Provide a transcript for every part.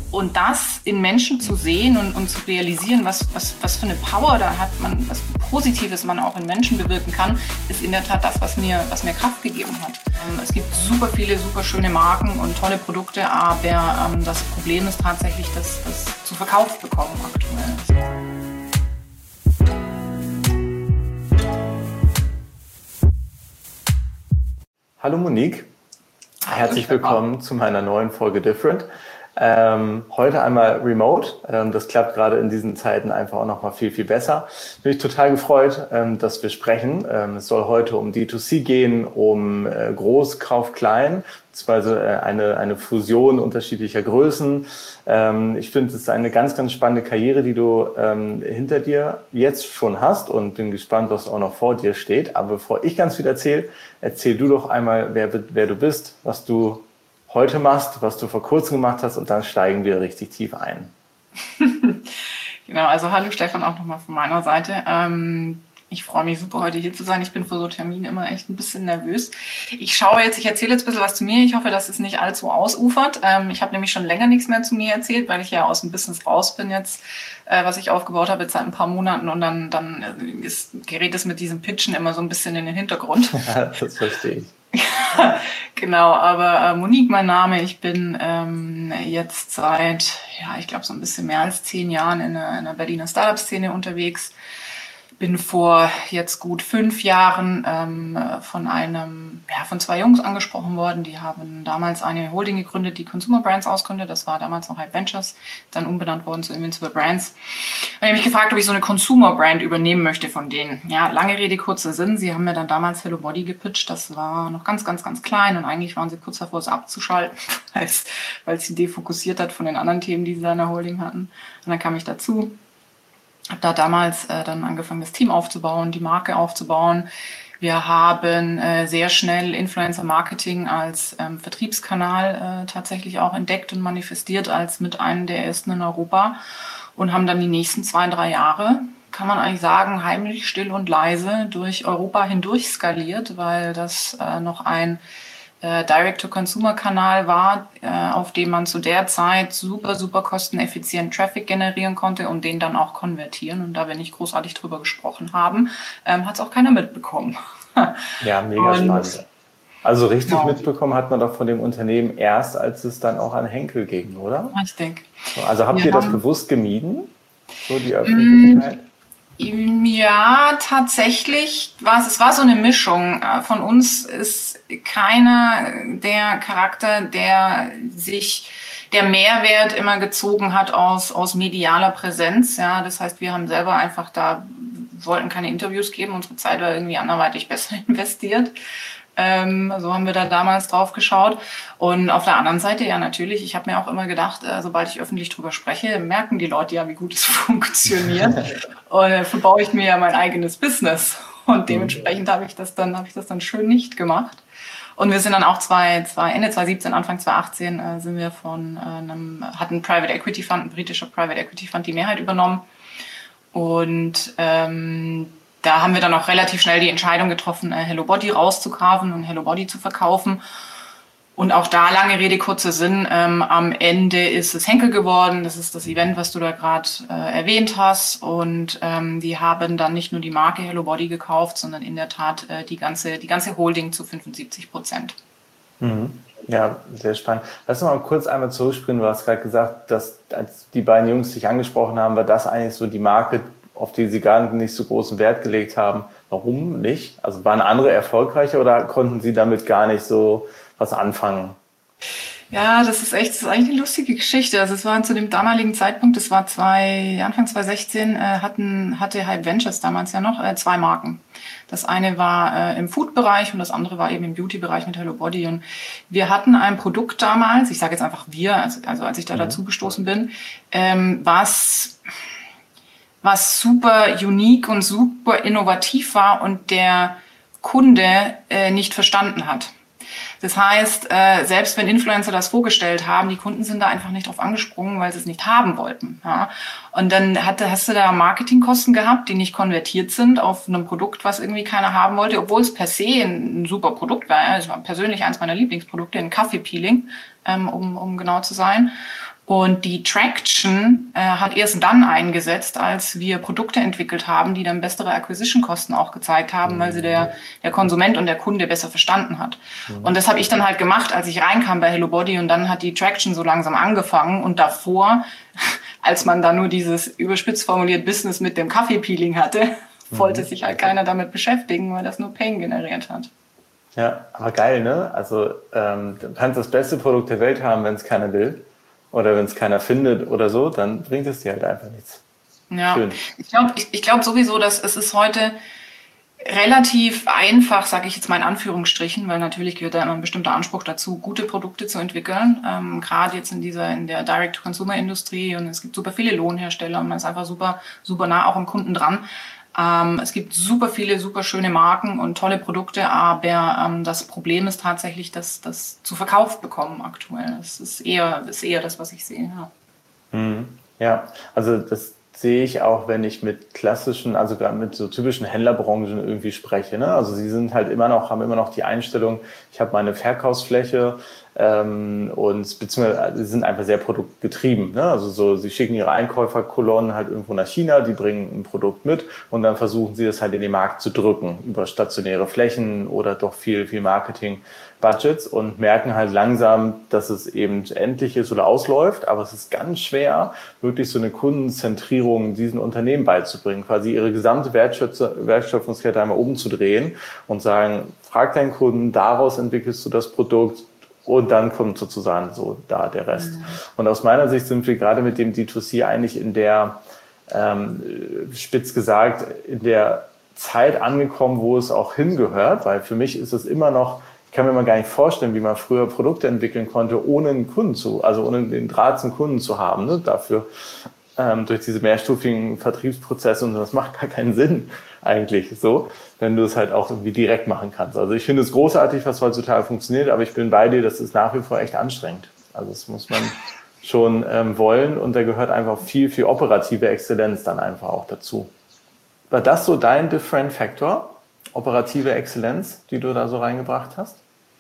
Und das in Menschen zu sehen und zu realisieren, was für eine Power da hat man, was Positives man auch in Menschen bewirken kann, ist in der Tat das, was mir Kraft gegeben hat. Es gibt super viele, super schöne Marken und tolle Produkte, aber das Problem ist tatsächlich, das zu Verkauf bekommen aktuell. Hallo Monique, herzlich willkommen zu meiner neuen Folge Different. Heute einmal remote. Das klappt gerade in diesen Zeiten einfach auch noch mal viel, viel besser. Bin ich total gefreut, dass wir sprechen. Es soll heute um D2C gehen, um Groß, Kauf, Klein, beziehungsweise eine Fusion unterschiedlicher Größen. Ich finde, es ist eine ganz, ganz spannende Karriere, die du hinter dir jetzt schon hast und bin gespannt, was auch noch vor dir steht. Aber bevor ich ganz viel erzähle, erzähl du doch einmal, wer du bist, was du heute machst, was du vor kurzem gemacht hast, und dann steigen wir richtig tief ein. Genau, also hallo Stefan, auch nochmal von meiner Seite. Ich freue mich super, heute hier zu sein. Ich bin vor so Terminen immer echt ein bisschen nervös. Ich erzähle jetzt ein bisschen was zu mir. Ich hoffe, dass es nicht allzu ausufert. Ich habe nämlich schon länger nichts mehr zu mir erzählt, weil ich ja aus dem Business raus bin jetzt, was ich aufgebaut habe jetzt seit ein paar Monaten. Und dann gerät es mit diesem Pitchen immer so ein bisschen in den Hintergrund. Das verstehe ich. Genau, aber Monique, mein Name. Ich bin jetzt seit, ich glaube so ein bisschen mehr als 10 Jahren in einer Berliner Startup-Szene unterwegs. Bin vor jetzt gut 5 Jahren von 2 Jungs angesprochen worden. Die haben damals eine Holding gegründet, die Consumer Brands ausgründet. Das war damals noch Hype Ventures, dann umbenannt worden zu Invincible Brands. Und ich habe mich gefragt, ob ich so eine Consumer Brand übernehmen möchte von denen. Ja, lange Rede, kurzer Sinn. Sie haben mir dann damals Hello Body gepitcht. Das war noch ganz, ganz, ganz klein und eigentlich waren sie kurz davor, es abzuschalten, weil es sie defokussiert hat von den anderen Themen, die sie da in der Holding hatten. Und dann kam ich dazu. Habe da damals dann angefangen, das Team aufzubauen, die Marke aufzubauen. Wir haben sehr schnell Influencer-Marketing als Vertriebskanal tatsächlich auch entdeckt und manifestiert als mit einem der ersten in Europa und haben dann die nächsten 2-3 Jahre, kann man eigentlich sagen, heimlich, still und leise durch Europa hindurch skaliert, weil das noch ein Direct-to-Consumer-Kanal war, auf dem man zu der Zeit super, super kosteneffizient Traffic generieren konnte und den dann auch konvertieren. Und da wir nicht großartig drüber gesprochen haben, hat es auch keiner mitbekommen. Ja, mega spannend. Also richtig mitbekommen hat man doch von dem Unternehmen erst, als es dann auch an Henkel ging, oder? Richtig. Also habt ihr das bewusst gemieden, so die Öffentlichkeit? Ja, tatsächlich es war so eine Mischung. Von uns ist keiner der Charakter, der Mehrwert immer gezogen hat aus medialer Präsenz. Ja, das heißt, wir haben selber einfach wollten keine Interviews geben, unsere Zeit war irgendwie anderweitig besser investiert. So haben wir da damals drauf geschaut. Und auf der anderen Seite, ja natürlich, ich habe mir auch immer gedacht, sobald ich öffentlich drüber spreche, merken die Leute ja, wie gut es funktioniert. Und dafür baue ich mir ja mein eigenes Business. Und dementsprechend habe ich das dann schön nicht gemacht. Und wir sind dann auch Ende 2017, Anfang 2018 sind wir hat ein Private Equity Fund, ein britischer Private Equity Fund, die Mehrheit übernommen. Und da haben wir dann auch relativ schnell die Entscheidung getroffen, Hello Body rauszukaufen und Hello Body zu verkaufen. Und auch da, lange Rede, kurzer Sinn, am Ende ist es Henkel geworden. Das ist das Event, was du da gerade erwähnt hast. Und die haben dann nicht nur die Marke Hello Body gekauft, sondern in der Tat die ganze Holding zu 75%. Ja, sehr spannend. Lass uns mal kurz einmal zurückspringen. Du hast gerade gesagt, dass als die beiden Jungs dich angesprochen haben, war das eigentlich so die Marke, auf die sie gar nicht so großen Wert gelegt haben. Warum nicht? Also waren andere erfolgreicher oder konnten sie damit gar nicht so was anfangen? Ja, das ist eigentlich eine lustige Geschichte. Also es war zu dem damaligen Zeitpunkt, das war Anfang 2016, hatte Hype Ventures damals ja noch 2 Marken. Das eine war im Food-Bereich und das andere war eben im Beauty-Bereich mit Hello Body. Und wir hatten ein Produkt damals, ich sage jetzt einfach wir, also als ich da dazu gestoßen bin, was super unique und super innovativ war und der Kunde nicht verstanden hat. Das heißt, selbst wenn Influencer das vorgestellt haben, die Kunden sind da einfach nicht drauf angesprungen, weil sie es nicht haben wollten. Ja. Und dann hast du da Marketingkosten gehabt, die nicht konvertiert sind auf einem Produkt, was irgendwie keiner haben wollte, obwohl es per se ein super Produkt war. Ja. Es war persönlich eins meiner Lieblingsprodukte, ein Kaffeepeeling, um genau zu sein. Und die Traction hat erst dann eingesetzt, als wir Produkte entwickelt haben, die dann bessere Acquisition-Kosten auch gezeigt haben, weil sie der Konsument und der Kunde besser verstanden hat. Und das habe ich dann halt gemacht, als ich reinkam bei HelloBody, und dann hat die Traction so langsam angefangen. Und davor, als man da nur dieses überspitzt formuliert Business mit dem Kaffeepeeling hatte, wollte sich halt keiner damit beschäftigen, weil das nur Pain generiert hat. Ja, aber geil, ne? Also du kannst das beste Produkt der Welt haben, wenn es keiner will. Oder wenn es keiner findet oder so, dann bringt es dir halt einfach nichts. Ja, schön. Ich glaube sowieso, dass es ist heute relativ einfach, sage ich jetzt mal in Anführungsstrichen, weil natürlich gehört da immer ein bestimmter Anspruch dazu, gute Produkte zu entwickeln. Gerade jetzt in der Direct-to-Consumer-Industrie, und es gibt super viele Lohnhersteller und man ist einfach super, super nah auch am Kunden dran. Es gibt super viele, super schöne Marken und tolle Produkte, aber das Problem ist tatsächlich, dass das zu verkauft bekommen aktuell. Das ist eher das, was ich sehe. Ja, ja, also das sehe ich auch, wenn ich mit klassischen, also gerade mit so typischen Händlerbranchen irgendwie spreche. Ne? Also sie sind halt haben immer noch die Einstellung, ich habe meine Verkaufsfläche und beziehungsweise sie sind einfach sehr produktgetrieben. Ne? Also so, sie schicken ihre Einkäuferkolonnen halt irgendwo nach China, die bringen ein Produkt mit und dann versuchen sie das halt in den Markt zu drücken über stationäre Flächen oder doch viel Marketing-Budgets und merken halt langsam, dass es eben endlich ist oder ausläuft, aber es ist ganz schwer, wirklich so eine Kundenzentrierung diesen Unternehmen beizubringen, quasi ihre gesamte Wertschöpfungskette einmal umzudrehen und sagen, frag deinen Kunden, daraus entwickelst du das Produkt und dann kommt sozusagen so da der Rest. Und aus meiner Sicht sind wir gerade mit dem D2C eigentlich in der, spitz gesagt, in der Zeit angekommen, wo es auch hingehört, weil für mich ist es immer noch, ich kann mir mal gar nicht vorstellen, wie man früher Produkte entwickeln konnte, ohne ohne den Draht zum Kunden zu haben. Ne? Dafür durch diese mehrstufigen Vertriebsprozesse und so, das macht gar keinen Sinn eigentlich so, wenn du es halt auch irgendwie direkt machen kannst. Also ich finde es großartig, was heutzutage funktioniert, aber ich bin bei dir, das ist nach wie vor echt anstrengend. Also das muss man schon wollen und da gehört einfach viel operative Exzellenz dann einfach auch dazu. War das so dein Different Factor, operative Exzellenz, die du da so reingebracht hast?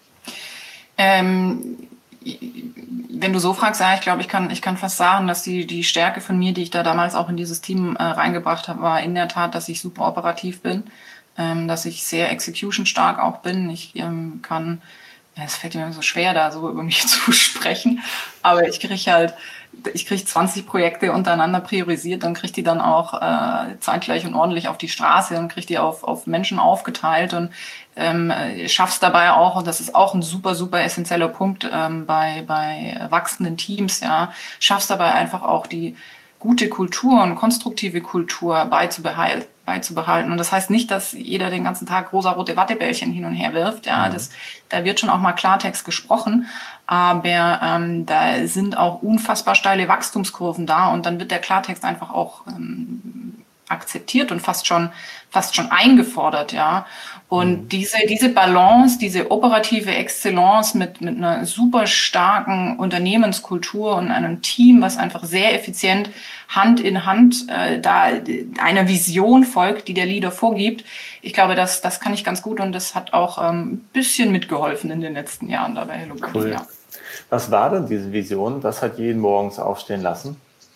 Wenn du so fragst, ja, ich glaube, ich kann fast sagen, dass die Stärke von mir, die ich da damals auch in dieses Team reingebracht habe, war in der Tat, dass ich super operativ bin, dass ich sehr execution-stark auch bin. Ich kann, es fällt mir so schwer, da so über mich zu sprechen, aber ich kriege 20 Projekte untereinander priorisiert und kriege die dann auch zeitgleich und ordentlich auf die Straße und kriege die auf Menschen aufgeteilt und schaff's dabei auch, und das ist auch ein super, super essentieller Punkt bei wachsenden Teams, ja, schaff's dabei einfach auch die gute Kultur und konstruktive Kultur beizubehalten. Und das heißt nicht, dass jeder den ganzen Tag rosa-rote Wattebällchen hin und her wirft. Ja, da wird schon auch mal Klartext gesprochen, aber da sind auch unfassbar steile Wachstumskurven da und dann wird der Klartext einfach auch akzeptiert und fast schon eingefordert, ja. Und diese Balance, diese operative Exzellenz mit einer super starken Unternehmenskultur und einem Team, was einfach sehr effizient Hand in Hand da einer Vision folgt, die der Leader vorgibt. Ich glaube, das kann ich ganz gut und das hat auch ein bisschen mitgeholfen in den letzten Jahren dabei. Cool. Ja. Was war denn diese Vision? Was hat jeden morgens aufstehen lassen?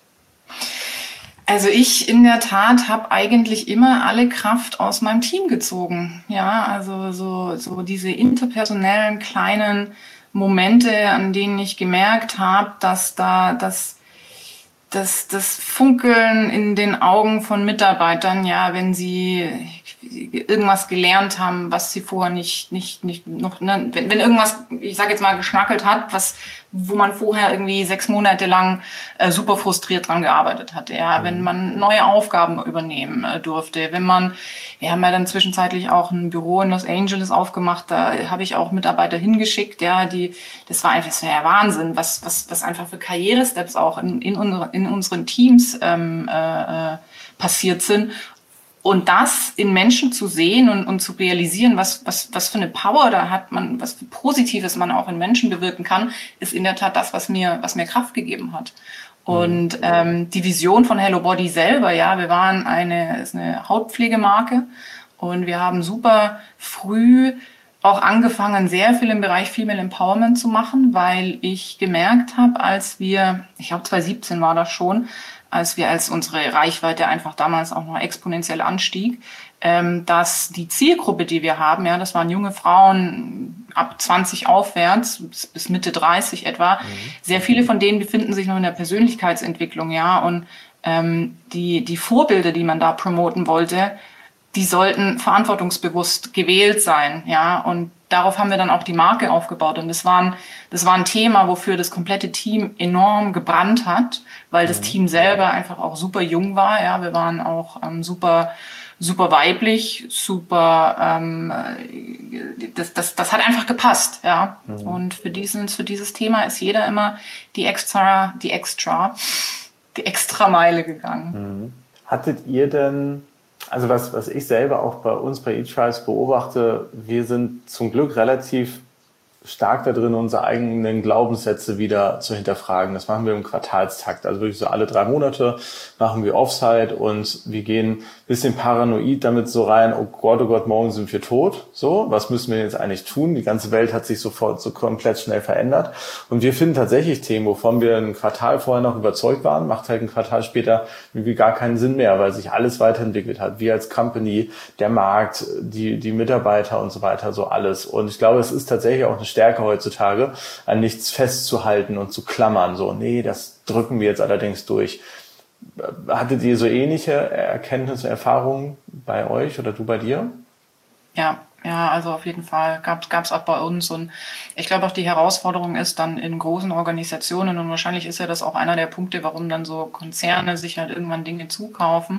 Also ich in der Tat habe eigentlich immer alle Kraft aus meinem Team gezogen. Ja, also so diese interpersonellen kleinen Momente, an denen ich gemerkt habe, dass da das Funkeln in den Augen von Mitarbeitern, ja, wenn sie irgendwas gelernt haben, was sie vorher nicht noch, ne, wenn irgendwas, ich sage jetzt mal, geschnackelt hat, wo man vorher irgendwie 6 Monate lang super frustriert dran gearbeitet hatte, ja, wenn man neue Aufgaben übernehmen durfte, wir haben ja dann zwischenzeitlich auch ein Büro in Los Angeles aufgemacht, da habe ich auch Mitarbeiter hingeschickt, ja, das war ja Wahnsinn, was einfach für Karrieresteps auch in unseren Teams passiert sind. Und das in Menschen zu sehen und zu realisieren, was für eine Power da hat man, was für Positives man auch in Menschen bewirken kann, ist in der Tat das, was mir Kraft gegeben hat. Und die Vision von HelloBody selber, ja, wir waren ist eine Hautpflegemarke und wir haben super früh auch angefangen, sehr viel im Bereich Female Empowerment zu machen, weil ich gemerkt habe, ich glaube 2017 war das schon, als unsere Reichweite einfach damals auch noch exponentiell anstieg, dass die Zielgruppe, die wir haben, ja, das waren junge Frauen ab 20 aufwärts, bis Mitte 30 etwa, sehr viele von denen befinden sich noch in der Persönlichkeitsentwicklung, ja, und die Vorbilder, die man da promoten wollte, die sollten verantwortungsbewusst gewählt sein, ja, und darauf haben wir dann auch die Marke aufgebaut und das war ein Thema, wofür das komplette Team enorm gebrannt hat, weil das Team selber einfach auch super jung war, ja, wir waren auch super weiblich, das hat einfach gepasst, ja, und für dieses Thema ist jeder immer die extra Meile gegangen. Hattet ihr denn, also was ich selber auch bei uns bei eTrials beobachte, wir sind zum Glück relativ stark da drin, unsere eigenen Glaubenssätze wieder zu hinterfragen. Das machen wir im Quartalstakt. Also wirklich so alle 3 Monate machen wir Offsite und wir gehen ein bisschen paranoid damit so rein, oh Gott, morgen sind wir tot. So, was müssen wir jetzt eigentlich tun? Die ganze Welt hat sich sofort so komplett schnell verändert. Und wir finden tatsächlich Themen, wovon wir ein Quartal vorher noch überzeugt waren, macht halt ein Quartal später irgendwie gar keinen Sinn mehr, weil sich alles weiterentwickelt hat. Wir als Company, der Markt, die Mitarbeiter und so weiter, so alles. Und ich glaube, es ist tatsächlich auch eine Stärke heutzutage, an nichts festzuhalten und zu klammern. So, nee, das drücken wir jetzt allerdings durch. Hattet ihr so ähnliche Erkenntnisse, Erfahrungen bei euch oder du bei dir? Ja, also auf jeden Fall gab's auch bei uns und ich glaube auch die Herausforderung ist dann in großen Organisationen und wahrscheinlich ist ja das auch einer der Punkte, warum dann so Konzerne sich halt irgendwann Dinge zukaufen.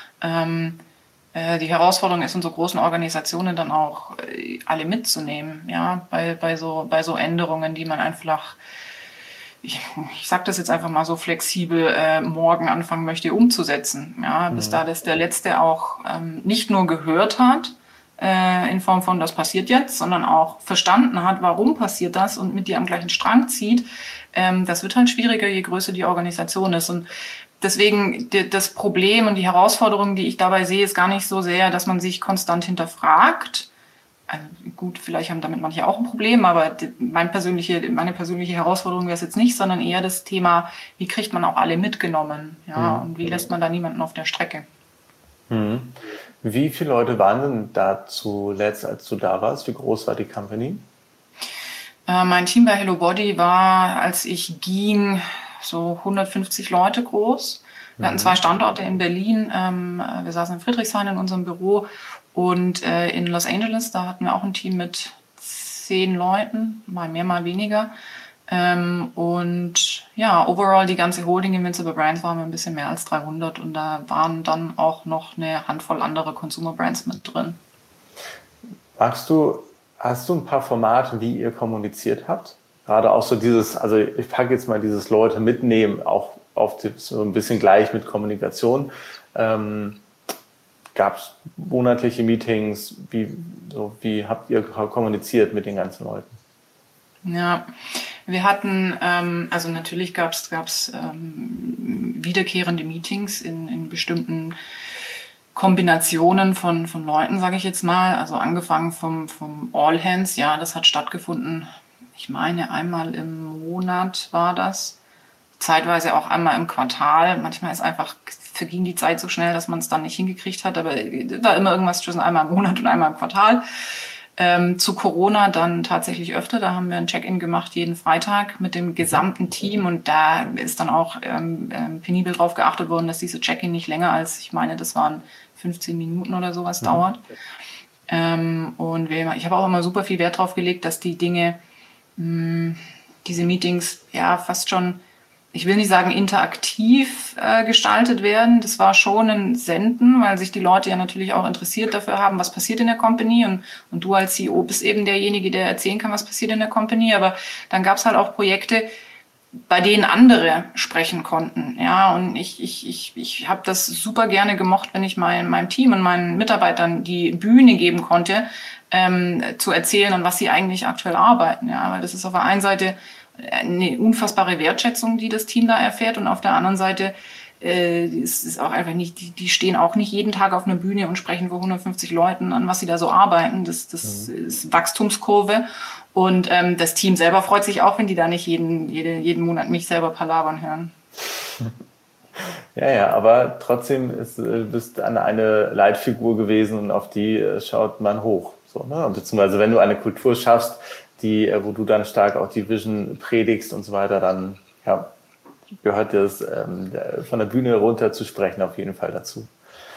Die Herausforderung ist, in so großen Organisationen dann auch alle mitzunehmen, ja, bei so Änderungen, die man einfach, ich sage das jetzt einfach mal so flexibel, morgen anfangen möchte umzusetzen, ja, bis da das der Letzte auch nicht nur gehört hat, in Form von, das passiert jetzt, sondern auch verstanden hat, warum passiert das und mit dir am gleichen Strang zieht. Das wird halt schwieriger, je größer die Organisation ist und deswegen das Problem und die Herausforderung, die ich dabei sehe, ist gar nicht so sehr, dass man sich konstant hinterfragt. Also gut, vielleicht haben damit manche auch ein Problem, aber meine persönliche Herausforderung wäre es jetzt nicht, sondern eher das Thema, wie kriegt man auch alle mitgenommen, ja, und wie lässt man da niemanden auf der Strecke. Wie viele Leute waren denn da zuletzt, als du da warst? Wie groß war die Company? Mein Team bei HelloBody war, als ich ging, so 150 Leute groß. Wir hatten 2 Standorte in Berlin. Wir saßen in Friedrichshain in unserem Büro und in Los Angeles, da hatten wir auch ein Team mit 10 Leuten, mal mehr, mal weniger. Und ja, overall die ganze Holding Invincible Brands waren wir ein bisschen mehr als 300 und da waren dann auch noch eine Handvoll andere Consumer Brands mit drin. Hast du ein paar Formate, wie ihr kommuniziert habt? Gerade auch so dieses, also ich packe jetzt mal dieses Leute mitnehmen, auch auf so ein bisschen gleich mit Kommunikation. Gab es monatliche Meetings? Wie habt ihr kommuniziert mit den ganzen Leuten? Ja, wir hatten, also natürlich gab's wiederkehrende Meetings in bestimmten Kombinationen von Leuten, sage ich jetzt mal. Also angefangen vom All Hands, ja, das hat stattgefunden. Ich meine, einmal im Monat war das, zeitweise auch einmal im Quartal. Manchmal verging die Zeit so schnell, dass man es dann nicht hingekriegt hat, aber war immer irgendwas zwischen einmal im Monat und einmal im Quartal. Zu Corona dann tatsächlich öfter, da haben wir ein Check-in gemacht jeden Freitag mit dem gesamten Team und da ist dann auch penibel drauf geachtet worden, dass diese Check-in nicht länger als, ich meine, das waren 15 Minuten oder sowas dauert. Und ich habe auch immer super viel Wert drauf gelegt, dass die Dinge, diese Meetings ja fast schon, ich will nicht sagen interaktiv gestaltet werden. Das war schon ein Senden, weil sich die Leute ja natürlich auch interessiert dafür haben, was passiert in der Company. Und du als CEO bist eben derjenige, der erzählen kann, was passiert in der Company. Aber dann gab es halt auch Projekte, bei denen andere sprechen konnten. Ja, und ich habe das super gerne gemocht, wenn ich meinem Team und meinen Mitarbeitern die Bühne geben konnte, zu erzählen, an was sie eigentlich aktuell arbeiten. Ja, weil das ist auf der einen Seite eine unfassbare Wertschätzung, die das Team da erfährt und auf der anderen Seite es ist auch einfach nicht, die stehen auch nicht jeden Tag auf einer Bühne und sprechen vor 150 Leuten, an was sie da so arbeiten. Das ist Wachstumskurve. Und das Team selber freut sich auch, wenn die da nicht jeden Monat mich selber palabern hören. Ja, aber trotzdem bist du eine Leitfigur gewesen und auf die schaut man hoch. So, ne? Beziehungsweise wenn du eine Kultur schaffst, wo du dann stark auch die Vision predigst und so weiter, dann gehört das von der Bühne runter zu sprechen auf jeden Fall dazu.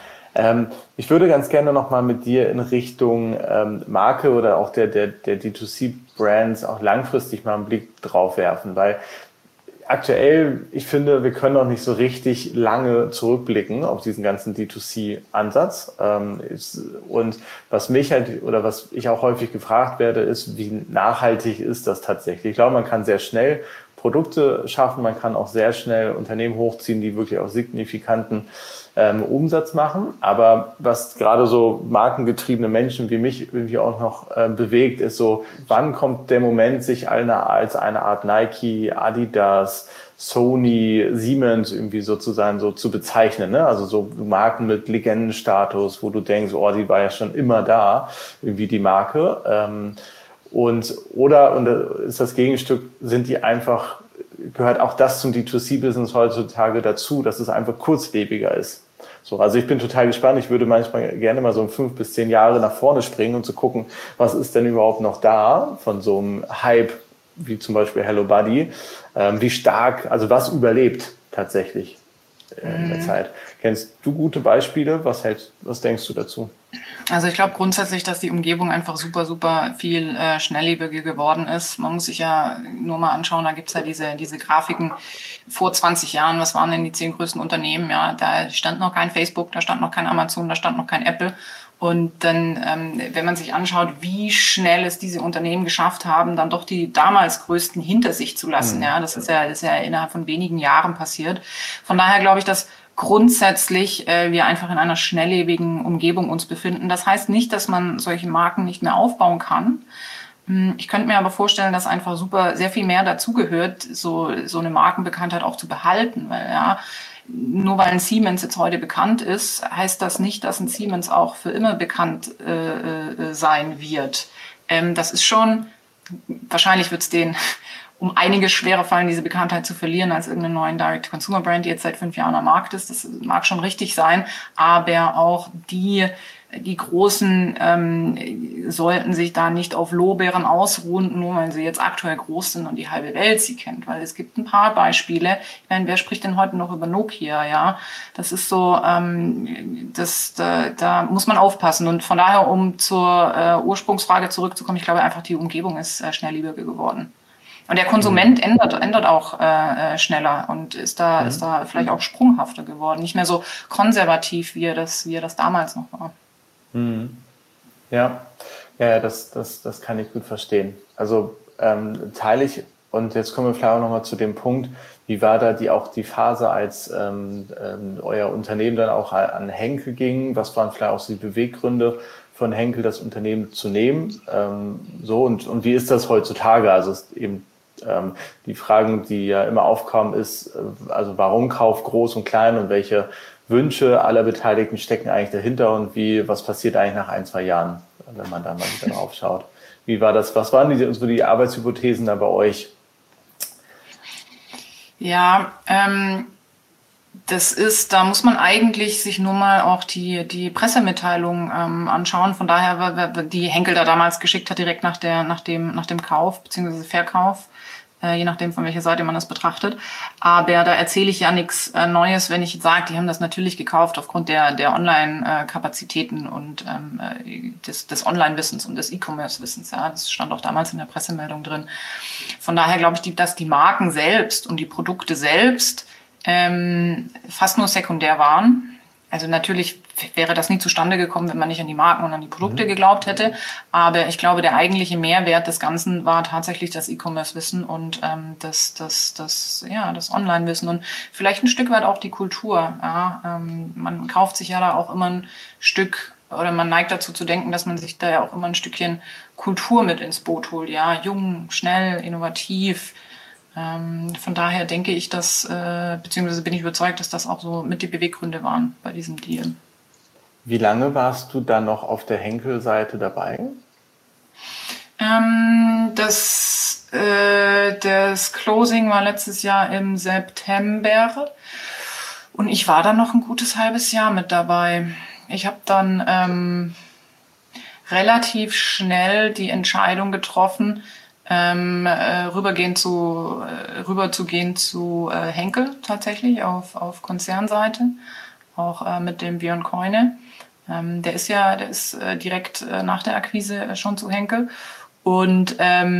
Ich würde ganz gerne nochmal mit dir in Richtung Marke oder auch der D2C-Brands auch langfristig mal einen Blick drauf werfen, weil aktuell, ich finde, wir können noch nicht so richtig lange zurückblicken auf diesen ganzen D2C-Ansatz. Und was mich halt oder was ich auch häufig gefragt werde, ist, wie nachhaltig ist das tatsächlich? Ich glaube, man kann sehr schnell Produkte schaffen, man kann auch sehr schnell Unternehmen hochziehen, die wirklich auch signifikanten Umsatz machen. Aber was gerade so markengetriebene Menschen wie mich irgendwie auch noch bewegt, ist so, wann kommt der Moment, sich als eine Art Nike, Adidas, Sony, Siemens irgendwie sozusagen so zu bezeichnen, ne? Also so Marken mit Legendenstatus, wo du denkst, oh, die war ja schon immer da, irgendwie die Marke. Und ist das Gegenstück, gehört auch das zum D2C-Business heutzutage dazu, dass es einfach kurzlebiger ist. So, also ich bin total gespannt. Ich würde manchmal gerne mal so 5 bis 10 Jahre nach vorne springen und zu gucken, was ist denn überhaupt noch da von so einem Hype, wie zum Beispiel Hello Buddy, wie stark, also was überlebt tatsächlich in der Zeit. Kennst du gute Beispiele? Was denkst du dazu? Also ich glaube grundsätzlich, dass die Umgebung einfach super, super viel schnelllebiger geworden ist. Man muss sich ja nur mal anschauen, da gibt's ja diese Grafiken vor 20 Jahren, was waren denn die 10 größten Unternehmen? Ja, da stand noch kein Facebook, da stand noch kein Amazon, da stand noch kein Apple. Und dann, wenn man sich anschaut, wie schnell es diese Unternehmen geschafft haben, dann doch die damals größten hinter sich zu lassen. Ja, das ist ja innerhalb von wenigen Jahren passiert. Von daher glaube ich, dass grundsätzlich wir einfach in einer schnelllebigen Umgebung uns befinden. Das heißt nicht, dass man solche Marken nicht mehr aufbauen kann. Ich könnte mir aber vorstellen, dass einfach sehr viel mehr dazugehört, so eine Markenbekanntheit auch zu behalten, weil nur weil ein Siemens jetzt heute bekannt ist, heißt das nicht, dass ein Siemens auch für immer bekannt sein wird. Das ist schon, wahrscheinlich wird es denen um einiges schwerer fallen, diese Bekanntheit zu verlieren, als irgendeinen neuen Direct-to-Consumer-Brand, die jetzt seit 5 Jahren am Markt ist. Das mag schon richtig sein, aber auch die Großen sollten sich da nicht auf Lorbeeren ausruhen, nur weil sie jetzt aktuell groß sind und die halbe Welt sie kennt. Weil es gibt ein paar Beispiele. Ich meine, wer spricht denn heute noch über Nokia? Ja, das ist so, da muss man aufpassen. Und von daher, um zur Ursprungsfrage zurückzukommen, ich glaube einfach, die Umgebung ist schnelllebiger geworden. Und der Konsument ändert auch schneller und ist da vielleicht auch sprunghafter geworden, nicht mehr so konservativ, wie er das damals noch war. Ja, das kann ich gut verstehen. Also teile ich, und jetzt kommen wir vielleicht auch nochmal zu dem Punkt, wie war da die Phase, als euer Unternehmen dann auch an Henkel ging? Was waren vielleicht auch so die Beweggründe von Henkel, das Unternehmen zu nehmen? Und wie ist das heutzutage? Also ist eben die Fragen, die ja immer aufkommen, ist, also warum Kauf groß und klein und welche Wünsche aller Beteiligten stecken eigentlich dahinter und was passiert eigentlich nach 1, 2 Jahren, wenn man da mal wieder drauf schaut? Wie war das? Was waren die Arbeitshypothesen da bei euch? Ja, da muss man eigentlich sich nur mal auch die Pressemitteilung anschauen. Von daher, die Henkel da damals geschickt hat, direkt nach dem Kauf bzw. Verkauf, je nachdem, von welcher Seite man das betrachtet. Aber da erzähle ich ja nichts Neues, wenn ich sage, die haben das natürlich gekauft aufgrund der Online-Kapazitäten und des Online-Wissens und des E-Commerce-Wissens. Ja, das stand auch damals in der Pressemeldung drin. Von daher glaube ich, dass die Marken selbst und die Produkte selbst fast nur sekundär waren. Also natürlich wäre das nie zustande gekommen, wenn man nicht an die Marken und an die Produkte geglaubt hätte. Aber ich glaube, der eigentliche Mehrwert des Ganzen war tatsächlich das E-Commerce-Wissen und das Online-Wissen und vielleicht ein Stück weit auch die Kultur. Ja, man kauft sich ja da auch immer ein Stück oder man neigt dazu zu denken, dass man sich da ja auch immer ein Stückchen Kultur mit ins Boot holt. Ja, jung, schnell, innovativ. Von daher denke ich, beziehungsweise bin ich überzeugt, dass das auch so mit die Beweggründe waren bei diesem Deal. Wie lange warst du dann noch auf der Henkel-Seite dabei? Das Closing war letztes Jahr im September und ich war dann noch ein gutes halbes Jahr mit dabei. Ich habe dann relativ schnell die Entscheidung getroffen, rüberzugehen zu Henkel tatsächlich auf Konzernseite, auch mit dem Björn Keune. Der ist direkt nach der Akquise schon zu Henkel. Und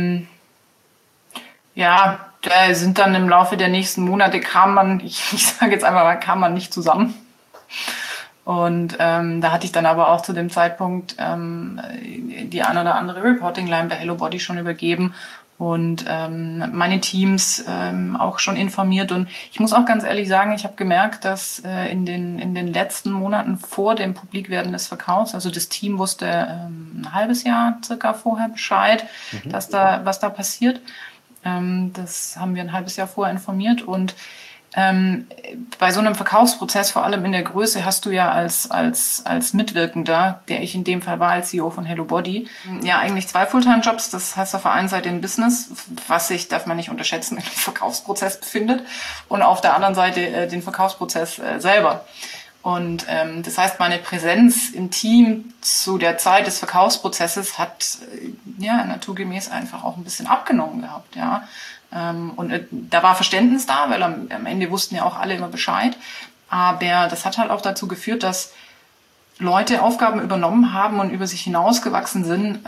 da sind dann im Laufe der nächsten Monate kam man nicht zusammen. Und da hatte ich dann aber auch zu dem Zeitpunkt die ein oder andere Reporting-Line bei HelloBody schon übergeben und meine Teams auch schon informiert. Und ich muss auch ganz ehrlich sagen, ich habe gemerkt, dass in den letzten Monaten vor dem Publikwerden des Verkaufs, also das Team wusste ein halbes Jahr circa vorher Bescheid, was da passiert. Das haben wir ein halbes Jahr vorher informiert und bei so einem Verkaufsprozess, vor allem in der Größe, hast du ja als Mitwirkender, der ich in dem Fall war als CEO von HelloBody, ja eigentlich 2 Fulltime-Jobs. Das heißt auf der einen Seite ein Business, was sich, darf man nicht unterschätzen, im Verkaufsprozess befindet und auf der anderen Seite den Verkaufsprozess selber. Und das heißt, meine Präsenz im Team zu der Zeit des Verkaufsprozesses hat naturgemäß einfach auch ein bisschen abgenommen gehabt, ja. Und da war Verständnis da, weil am Ende wussten ja auch alle immer Bescheid. Aber das hat halt auch dazu geführt, dass Leute Aufgaben übernommen haben und über sich hinausgewachsen sind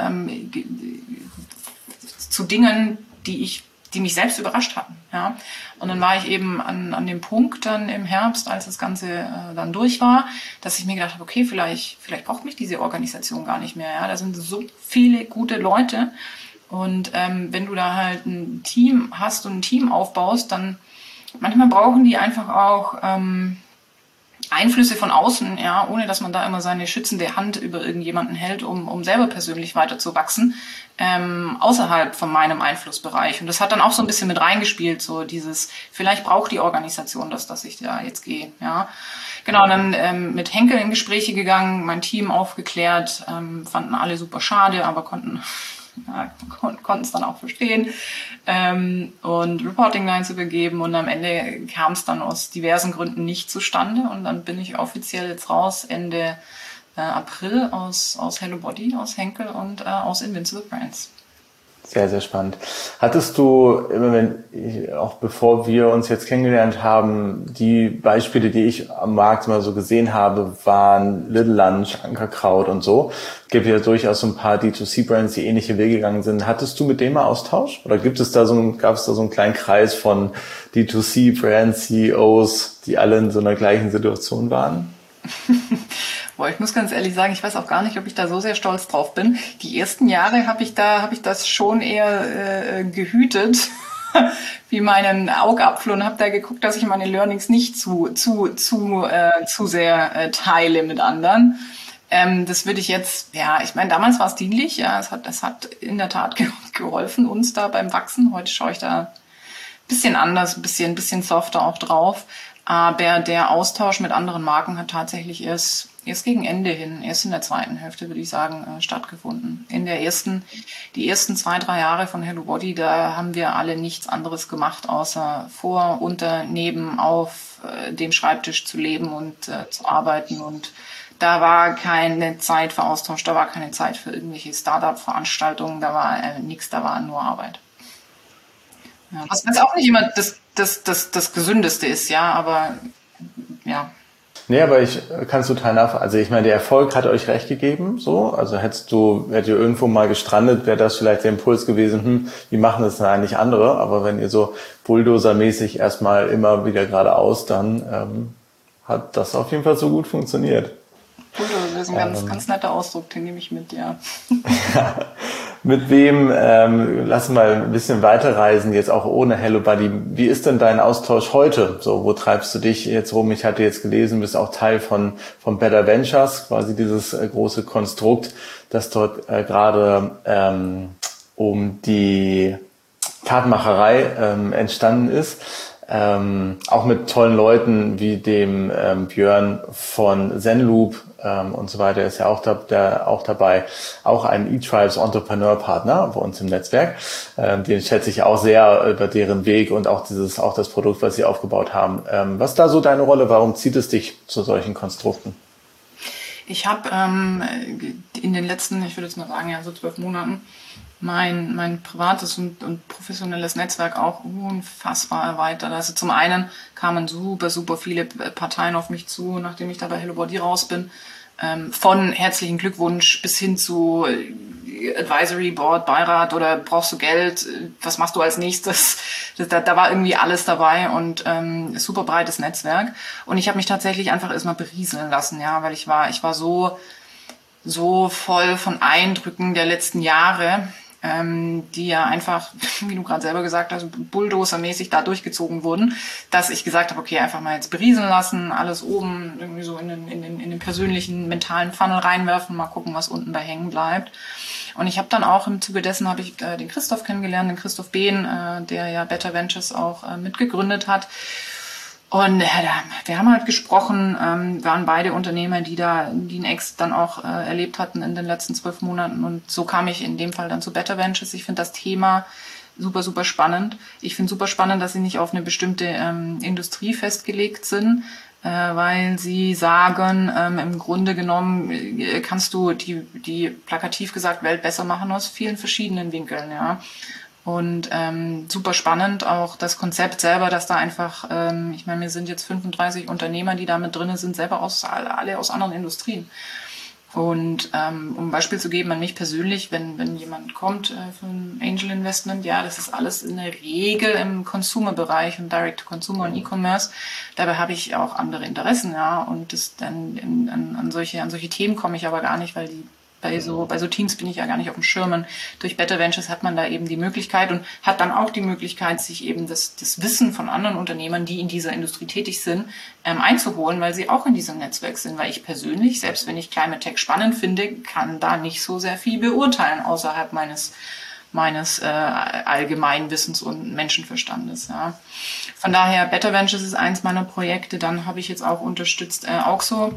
zu Dingen, die mich selbst überrascht hatten. Ja. Und dann war ich eben an dem Punkt dann im Herbst, als das Ganze dann durch war, dass ich mir gedacht habe, okay, vielleicht braucht mich diese Organisation gar nicht mehr. Ja. Da sind so viele gute Leute. Und wenn du da halt ein Team hast und ein Team aufbaust, dann manchmal brauchen die einfach auch Einflüsse von außen, ja, ohne dass man da immer seine schützende Hand über irgendjemanden hält, um selber persönlich weiterzuwachsen, außerhalb von meinem Einflussbereich. Und das hat dann auch so ein bisschen mit reingespielt, so dieses, vielleicht braucht die Organisation das, dass ich da jetzt gehe, ja. Genau, dann mit Henkel in Gespräche gegangen, mein Team aufgeklärt, fanden alle super schade, aber konnten es dann auch verstehen und Reporting-Lines übergeben und am Ende kam es dann aus diversen Gründen nicht zustande und dann bin ich offiziell jetzt raus Ende April aus HelloBody, aus Henkel und aus Invincible Brands. Sehr, sehr spannend. Hattest du, auch bevor wir uns jetzt kennengelernt haben, die Beispiele, die ich am Markt immer so gesehen habe, waren Little Lunch, Ankerkraut und so. Es gibt ja durchaus so ein paar D2C-Brands, die ähnliche Wege gegangen sind. Hattest du mit denen mal Austausch? Oder gab es da so einen kleinen Kreis von D2C-Brands, CEOs, die alle in so einer gleichen Situation waren? Boah, ich muss ganz ehrlich sagen, ich weiß auch gar nicht, ob ich da so sehr stolz drauf bin. Die ersten Jahre habe ich das schon eher gehütet, wie meinen Augapfel und habe da geguckt, dass ich meine Learnings nicht zu sehr teile mit anderen. Das würde ich jetzt, ich meine, damals war es dienlich, ja, das hat in der Tat geholfen uns da beim Wachsen. Heute schaue ich da ein bisschen anders, ein bisschen softer auch drauf. Aber der Austausch mit anderen Marken hat tatsächlich erst gegen Ende hin, erst in der zweiten Hälfte, würde ich sagen, stattgefunden. Die ersten 2-3 Jahre von HelloBody, da haben wir alle nichts anderes gemacht, außer vor, unter, neben, auf dem Schreibtisch zu leben und zu arbeiten. Und da war keine Zeit für Austausch, da war keine Zeit für irgendwelche Startup-Veranstaltungen, da war nichts, da war nur Arbeit. Ja, was auch nicht immer das Gesündeste ist, ja, aber ja. Nee, aber ich kann es total nachvollziehen. Also ich meine, der Erfolg hat euch recht gegeben, so. Also wärt ihr irgendwo mal gestrandet, wäre das vielleicht der Impuls gewesen, wie machen das denn eigentlich andere? Aber wenn ihr so Bulldozer-mäßig erstmal immer wieder geradeaus, dann hat das auf jeden Fall so gut funktioniert. Bulldozer ist ein ganz netter Ausdruck, den nehme ich mit, ja. Mit wem, lass mal ein bisschen weiterreisen, jetzt auch ohne HelloBody. Wie ist denn dein Austausch heute? So, wo treibst du dich jetzt rum? Ich hatte jetzt gelesen, du bist auch Teil von Better Ventures, quasi dieses große Konstrukt, das dort gerade um die Tatmacherei entstanden ist. Auch mit tollen Leuten wie dem Björn von Zenloop und so weiter ist ja auch dabei. Auch ein eTribes Entrepreneur Partner bei uns im Netzwerk. Den schätze ich auch sehr über deren Weg und auch das Produkt, was sie aufgebaut haben. Was ist da so deine Rolle? Warum zieht es dich zu solchen Konstrukten? Ich habe in den letzten, ich würde jetzt mal sagen, ja, so 12 Monaten mein privates und professionelles Netzwerk auch unfassbar erweitert. Also zum einen kamen super viele Parteien auf mich zu, nachdem ich da bei Hello Body raus bin. Von herzlichen Glückwunsch bis hin zu Advisory Board, Beirat oder brauchst du Geld, was machst du als nächstes? Da war irgendwie alles dabei und super breites Netzwerk. Und ich habe mich tatsächlich einfach erstmal berieseln lassen, ja, weil ich war so voll von Eindrücken der letzten Jahre, die ja einfach, wie du gerade selber gesagt hast, bulldosermäßig da durchgezogen wurden, dass ich gesagt habe, okay, einfach mal jetzt berieseln lassen, alles oben irgendwie so in den persönlichen, mentalen Funnel reinwerfen, mal gucken, was unten da hängen bleibt. Und ich habe dann auch im Zuge dessen habe ich den Christoph kennengelernt, den Christoph Behn, der ja Better Ventures auch mitgegründet hat. Und wir haben halt gesprochen, waren beide Unternehmer, die einen Exit dann auch erlebt hatten in den letzten 12 Monaten. Und so kam ich in dem Fall dann zu Better Ventures. Ich finde das Thema super spannend. Ich finde super spannend, dass sie nicht auf eine bestimmte Industrie festgelegt sind, weil sie sagen, im Grunde genommen kannst du die plakativ gesagt Welt besser machen aus vielen verschiedenen Winkeln, ja. Und super spannend auch das Konzept selber, dass da einfach, ich meine, wir sind jetzt 35 Unternehmer, die da mit drin sind, selber alle aus anderen Industrien. Und um ein Beispiel zu geben an mich persönlich, wenn jemand kommt für ein Angel Investment, ja, das ist alles in der Regel im Consumer-Bereich und Direct-to-Consumer und E-Commerce. Dabei habe ich auch andere Interessen, ja, und das dann an solche Themen komme ich aber gar nicht, weil bei so Teams bin ich ja gar nicht auf dem Schirm. Und durch Better Ventures hat man da eben die Möglichkeit und hat dann auch die Möglichkeit, sich eben das Wissen von anderen Unternehmern, die in dieser Industrie tätig sind, einzuholen, weil sie auch in diesem Netzwerk sind. Weil ich persönlich, selbst wenn ich Climate Tech spannend finde, kann da nicht so sehr viel beurteilen außerhalb meines Allgemeinwissens und Menschenverstandes. Ja. Von daher, Better Ventures ist eins meiner Projekte. Dann habe ich jetzt auch unterstützt Auxo,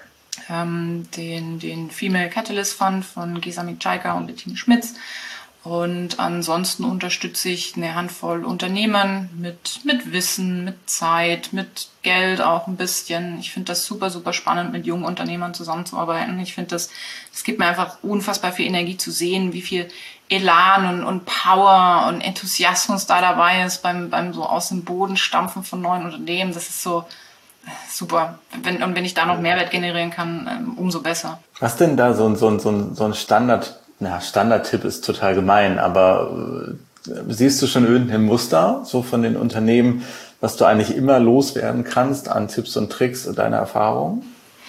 den Female Catalyst Fund von Gesa Mikchaika und Bettine Schmitz. Und ansonsten unterstütze ich eine Handvoll Unternehmen mit Wissen, mit Zeit, mit Geld auch ein bisschen. Ich finde das super spannend, mit jungen Unternehmern zusammenzuarbeiten. Ich finde das gibt mir einfach unfassbar viel Energie zu sehen, wie viel Elan und Power und Enthusiasmus da dabei ist beim so aus dem Boden stampfen von neuen Unternehmen. Das ist so super. Wenn ich da noch Mehrwert generieren kann, umso besser. Was denn da so ein Standardtipp ist total gemein, aber siehst du schon irgendein Muster so von den Unternehmen, was du eigentlich immer loswerden kannst an Tipps und Tricks und deiner Erfahrung?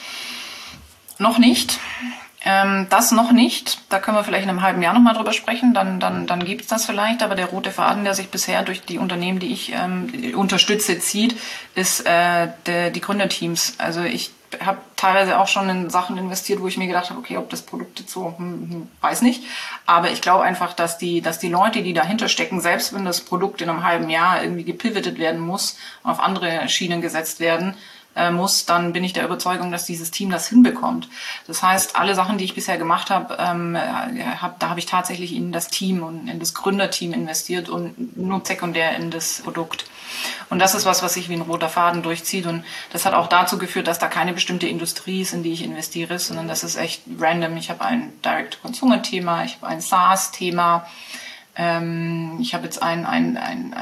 Noch nicht. Das noch nicht. Da können wir vielleicht in einem halben Jahr nochmal drüber sprechen. Dann gibt's das vielleicht. Aber der rote Faden, der sich bisher durch die Unternehmen, die ich unterstütze, zieht, ist die Gründerteams. Also ich habe teilweise auch schon in Sachen investiert, wo ich mir gedacht habe, okay, ob das Produkt jetzt so, weiß nicht. Aber ich glaube einfach, dass die Leute, die dahinter stecken, selbst wenn das Produkt in einem halben Jahr irgendwie gepivotet werden muss, auf andere Schienen gesetzt werden muss, dann bin ich der Überzeugung, dass dieses Team das hinbekommt. Das heißt, alle Sachen, die ich bisher gemacht habe, da habe ich tatsächlich in das Team und in das Gründerteam investiert und nur sekundär in das Produkt. Und das ist was sich wie ein roter Faden durchzieht. Und das hat auch dazu geführt, dass da keine bestimmte Industrie ist, in die ich investiere, sondern das ist echt random. Ich habe ein Direct-to-Consumer-Thema, ich habe ein SaaS-Thema, ich habe jetzt ein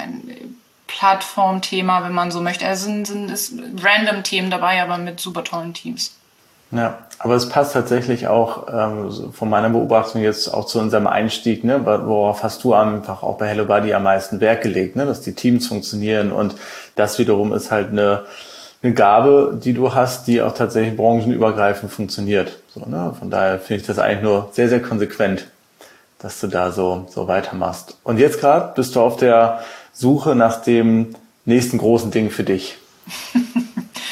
Plattformthema, wenn man so möchte. Es sind random Themen dabei, aber mit super tollen Teams. Ja, aber es passt tatsächlich auch von meiner Beobachtung jetzt auch zu unserem Einstieg, ne? Worauf hast du einfach auch bei Hello Body am meisten Wert gelegt, ne? Dass die Teams funktionieren und das wiederum ist halt eine Gabe, die du hast, die auch tatsächlich branchenübergreifend funktioniert. So, ne? Von daher finde ich das eigentlich nur sehr, sehr konsequent, dass du da so weitermachst. Und jetzt gerade bist du auf der Suche nach dem nächsten großen Ding für dich.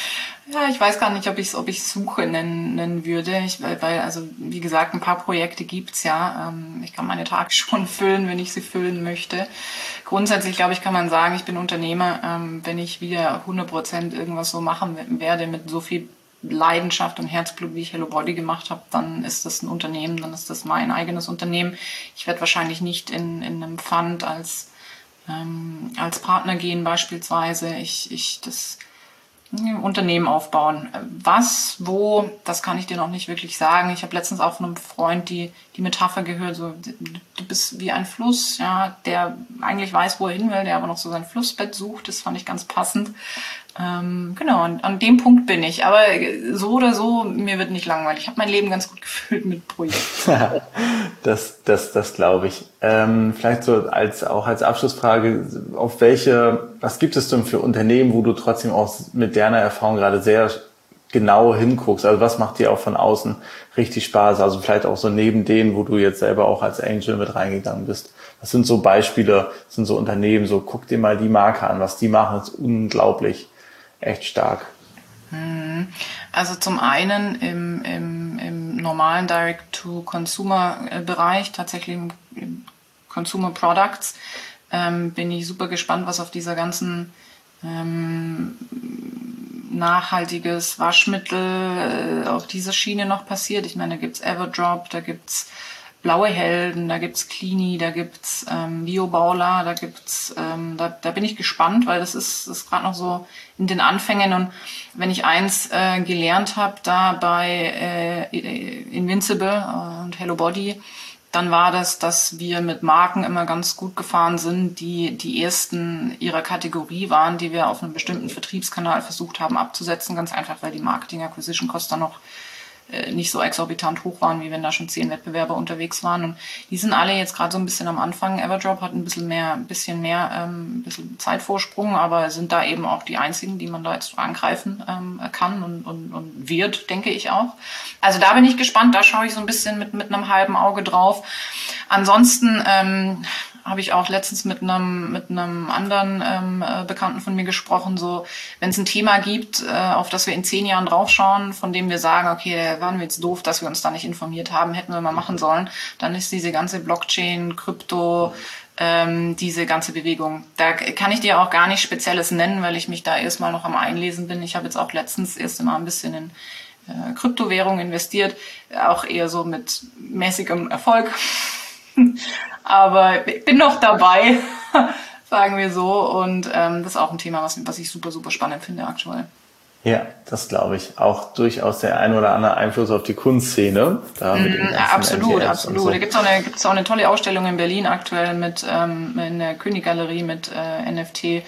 Ja, ich weiß gar nicht, ob ich Suche nennen würde. Weil, also wie gesagt, ein paar Projekte gibt's ja. Ich kann meine Tage schon füllen, wenn ich sie füllen möchte. Grundsätzlich, glaube ich, kann man sagen, ich bin Unternehmer. Wenn ich wieder 100% irgendwas so machen werde mit so viel Leidenschaft und Herzblut, wie ich Hello Body gemacht habe, dann ist das ein Unternehmen, dann ist das mein eigenes Unternehmen. Ich werde wahrscheinlich nicht in einem Fund als Partner gehen beispielsweise. Das Unternehmen aufbauen. Was, wo, das kann ich dir noch nicht wirklich sagen. Ich habe letztens auch von einem Freund die Metapher gehört, so, du bist wie ein Fluss, ja, der eigentlich weiß, wo er hin will, der aber noch so sein Flussbett sucht. Das fand ich ganz passend. Genau, an dem Punkt bin ich. Aber so oder so, mir wird nicht langweilig. Ich habe mein Leben ganz gut gefüllt mit Projekten. Das glaube ich. Vielleicht so als Abschlussfrage, was gibt es denn für Unternehmen, wo du trotzdem auch mit deiner Erfahrung gerade sehr genau hinguckst? Also was macht dir auch von außen richtig Spaß? Also vielleicht auch so neben denen, wo du jetzt selber auch als Angel mit reingegangen bist. Was sind so Beispiele, was sind so Unternehmen, so guck dir mal die Marke an, was die machen, ist unglaublich. Echt stark. Also zum einen im normalen Direct-to-Consumer-Bereich, tatsächlich im Consumer Products, bin ich super gespannt, was auf dieser ganzen nachhaltiges Waschmittel auf dieser Schiene noch passiert. Ich meine, da gibt's Everdrop, da gibt's Blaue Helden, da gibt's Clini, da gibt's Biobaula, da gibt's da bin ich gespannt, weil das ist gerade noch so in den Anfängen. Und wenn ich eins gelernt habe da bei Invincible und Hello Body, dann war das, dass wir mit Marken immer ganz gut gefahren sind, die ersten ihrer Kategorie waren, die wir auf einem bestimmten Vertriebskanal versucht haben abzusetzen, ganz einfach, weil die Marketing-Acquisition-Kosten dann noch nicht so exorbitant hoch waren, wie wenn da schon 10 Wettbewerber unterwegs waren. Und die sind alle jetzt gerade so ein bisschen am Anfang. Everdrop hat ein bisschen Zeitvorsprung, aber sind da eben auch die einzigen, die man da jetzt angreifen kann und wird, denke ich auch. Also da bin ich gespannt, da schaue ich so ein bisschen mit einem halben Auge drauf. Ansonsten habe ich auch letztens mit einem anderen Bekannten von mir gesprochen, so wenn es ein Thema gibt, auf das wir in 10 Jahren draufschauen, von dem wir sagen, okay, da waren wir jetzt doof, dass wir uns da nicht informiert haben, hätten wir mal machen sollen, dann ist diese ganze Blockchain, Krypto, diese ganze Bewegung. Da kann ich dir auch gar nichts Spezielles nennen, weil ich mich da erstmal noch am Einlesen bin. Ich habe jetzt auch letztens erst mal ein bisschen in Kryptowährung investiert, auch eher so mit mäßigem Erfolg. Aber ich bin noch dabei, sagen wir so. Und das ist auch ein Thema, was ich super, super spannend finde aktuell. Ja, das glaube ich. Auch durchaus der ein oder andere Einfluss auf die Kunstszene. Da mit den absolut. So. Da gibt's auch eine tolle Ausstellung in Berlin aktuell mit in der Königgalerie mit NFT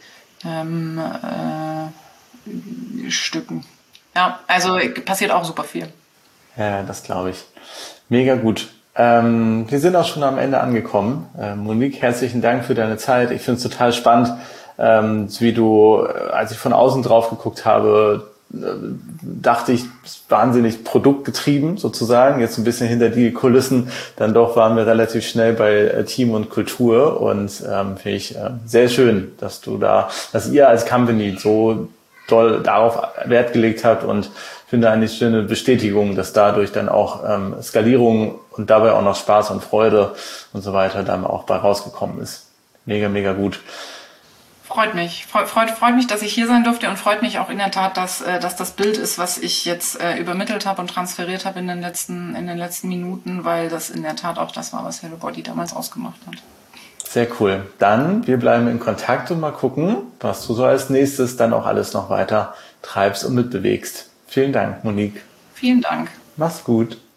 Stücken. Ja, also passiert auch super viel. Ja, das glaube ich. Mega gut. Wir sind auch schon am Ende angekommen. Monique, herzlichen Dank für deine Zeit. Ich finde es total spannend, wie du, als ich von außen drauf geguckt habe, dachte ich, wahnsinnig produktgetrieben sozusagen. Jetzt ein bisschen hinter die Kulissen. Dann doch waren wir relativ schnell bei Team und Kultur. Und finde ich sehr schön, dass ihr als Company so doll darauf Wert gelegt habt und finde eine schöne Bestätigung, dass dadurch dann auch Skalierung und dabei auch noch Spaß und Freude und so weiter dann auch bei rausgekommen ist. Mega, mega gut. Freut mich. Freut mich, dass ich hier sein durfte und freut mich auch in der Tat, dass das Bild ist, was ich jetzt übermittelt habe und transferiert habe in den letzten Minuten, weil das in der Tat auch das war, was Hello Body damals ausgemacht hat. Sehr cool. Dann, wir bleiben in Kontakt und mal gucken, was du so als nächstes dann auch alles noch weiter treibst und mitbewegst. Vielen Dank, Monique. Vielen Dank. Mach's gut.